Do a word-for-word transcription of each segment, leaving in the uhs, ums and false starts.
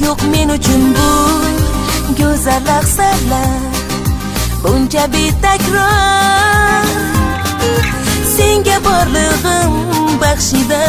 yo'q men uchun bu go'zal lahzalar, buncha betakror. Senga borlig'im baxshida,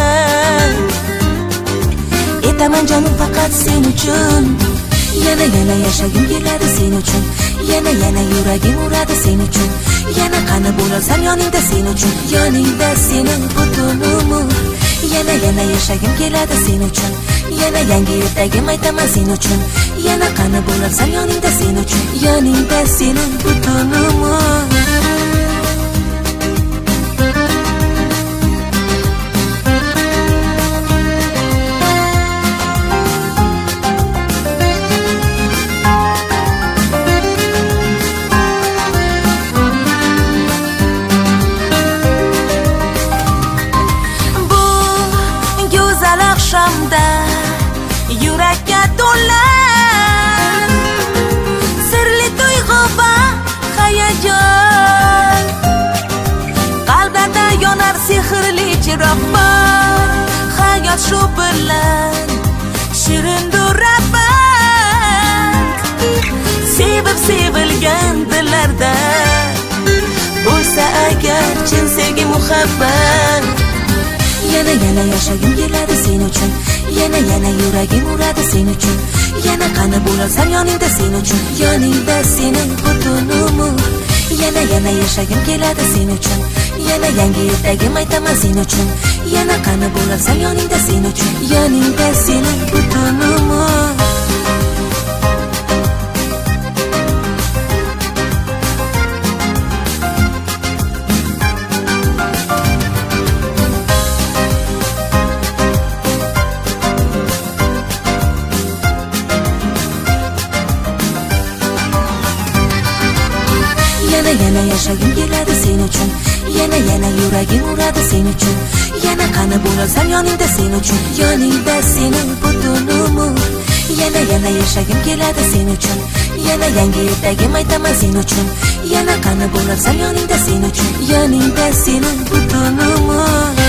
etaman jonim faqat sen uchun. Yana yana yashagim keladi sen uchun, yana yana yuragim uradi sen uchun. Yana qani bo'lasan yoningda sen uchun, yoningda sening butun umr. Yana yana yashagim keladi sen uchun, yana yangi ertagim aytaman sen uchun. Yana qani bo'lasan yoningda sen uchun, yoningda sening butun umr. Akşamda yurakka to'la sirli tuyg'u va hayajon, qalbda yonar sehrli chiroq bor. Hayot shu bilan shirindur rabat, sevib sevilgan dillarda bo'lsa agar chin sevgi muhabbat. Yana yana yashagim keladi sen uchun, yana yana yuragim uradi sen uchun. Yana qani bo'lasan yoningda sen uchun, yoningda sening butun umr. Yana yana yashagim keladi sen uchun, yana yangi ertagim aytaman sen uchun. Yana qani bo'lasan yoningda sen uchun, yoningda sening butun umr. Yana yana yashagim keladi sen uchun, yana yana yuragim uradi sen uchun. Yana qani bo'lasan yoningda sen uchun, yoningda sening butun umr. Yana yana yashagim keladi sen uchun, yana yangi ertagim aytaman sen uchun. Yana qani bo'lasan yoningda sen uchun, yoningda sening butun umr.